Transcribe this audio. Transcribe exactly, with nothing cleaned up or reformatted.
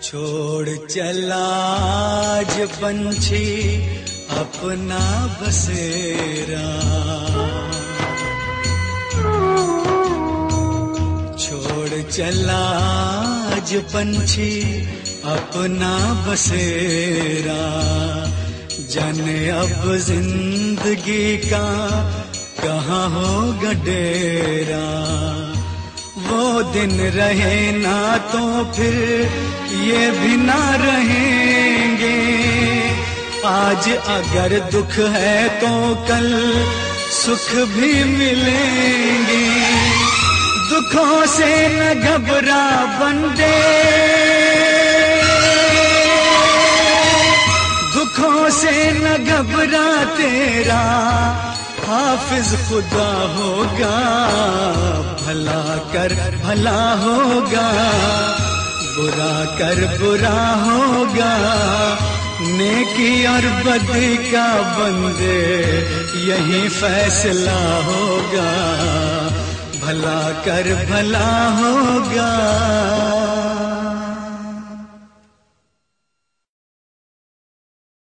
छोड़ चला आज पंछी अपना बसेरा, छोड़ चला आज पंछी अपना बसेरा। जाने अब जिंदगी का कहाँ होगा डेरा। वो दिन रहे ना तो फिर ये भी ना रहेंगे। आज अगर दुख है तो कल सुख भी मिलेंगे। दुखों से न घबरा बंदे, दुखों से न घबरा, तेरा हाफिज खुदा होगा। भला कर भला होगा, बुरा कर बुरा होगा। नेकी और बदी का बंदे यही फैसला होगा। भला कर भला होगा।